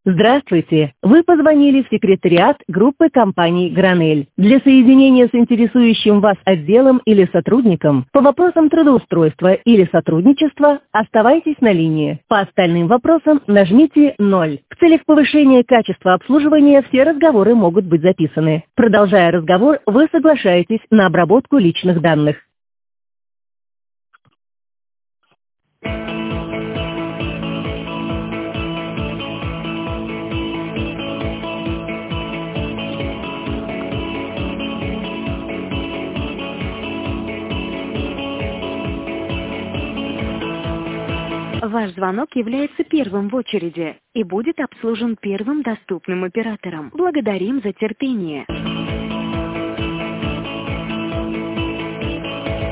Здравствуйте! Вы позвонили в секретариат группы компаний «Гранель». Для соединения с интересующим вас отделом или сотрудником по вопросам трудоустройства или сотрудничества оставайтесь на линии. По остальным вопросам нажмите 0. В целях повышения качества обслуживания все разговоры могут быть записаны. Продолжая разговор, вы соглашаетесь на обработку личных данных. Ваш звонок является первым в очереди и будет обслужен первым доступным оператором. Благодарим за терпение.